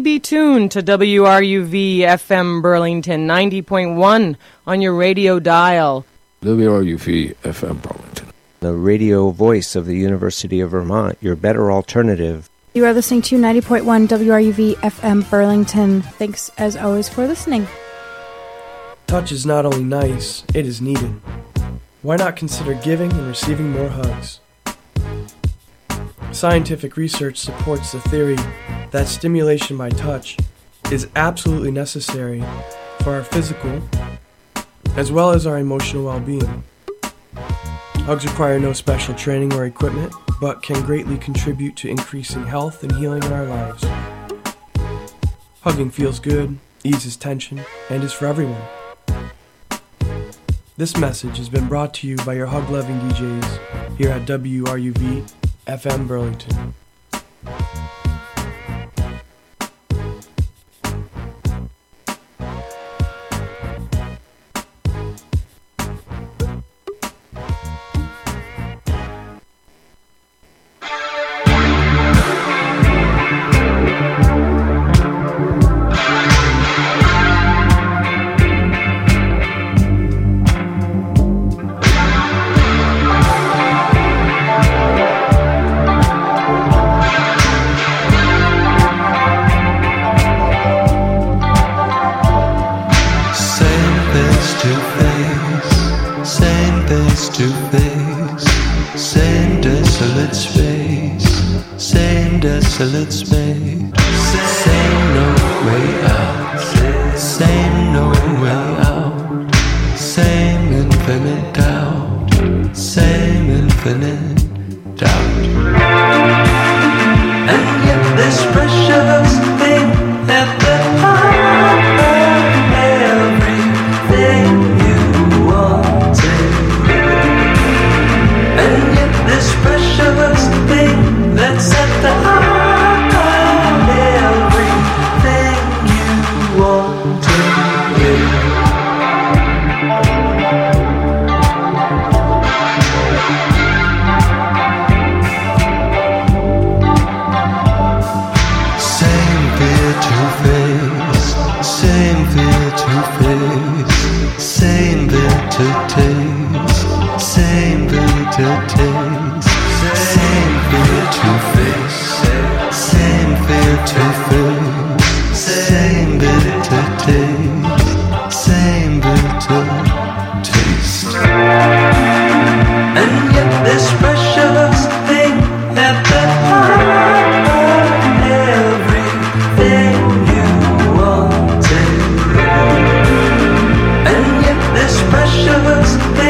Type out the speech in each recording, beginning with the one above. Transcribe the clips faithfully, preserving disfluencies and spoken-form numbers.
be tuned to W R U V F M Burlington ninety point one on your radio dial. W R U V F M Burlington, the radio voice of the University of Vermont, your better alternative. You are listening to ninety point one W R U V F M Burlington. Thanks, as always, for listening. Touch is not only nice, it is needed. Why not consider giving and receiving more hugs? Scientific research supports the theory that stimulation by touch is absolutely necessary for our physical as well as our emotional well-being. Hugs require no special training or equipment, but can greatly contribute to increasing health and healing in our lives. Hugging feels good, eases tension, and is for everyone. This message has been brought to you by your hug-loving D Js here at W R U V F M Burlington. Desolate space, same no way out, same no way out, same infinite doubt, same infinite doubt. And yet this precious thing at the heart of everything you wanted. And yet this precious thing that's at the heart. Same bitter taste, same bitter taste, same fear to face, same fear to face, same bitter taste, same bitter taste. And yet this precious thing at the heart of everything you wanted. And yet this precious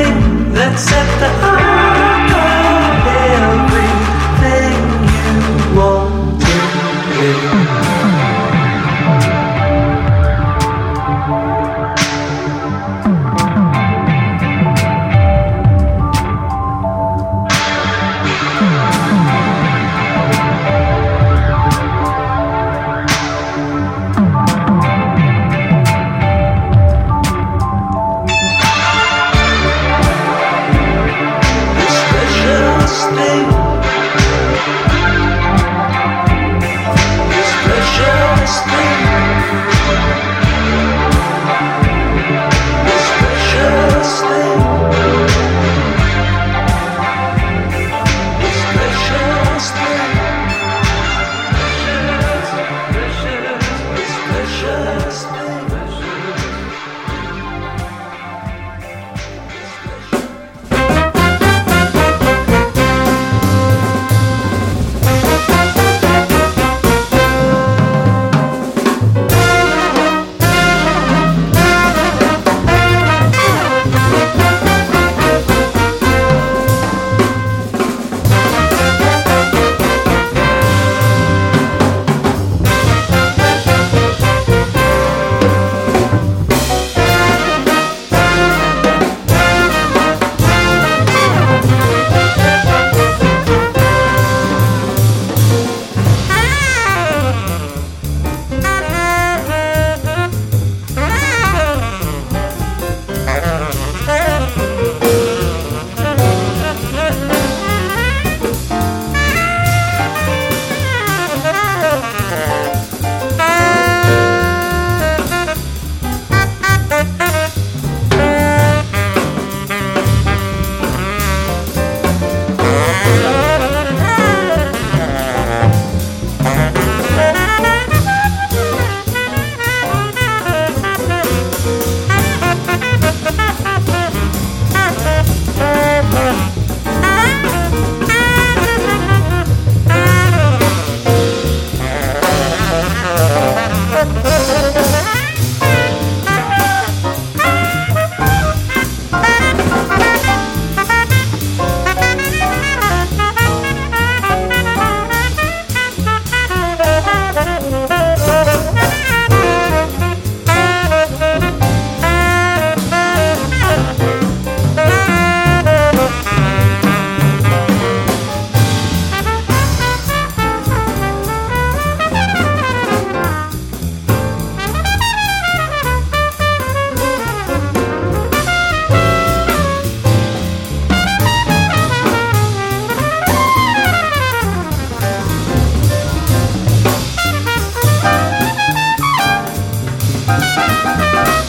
Thank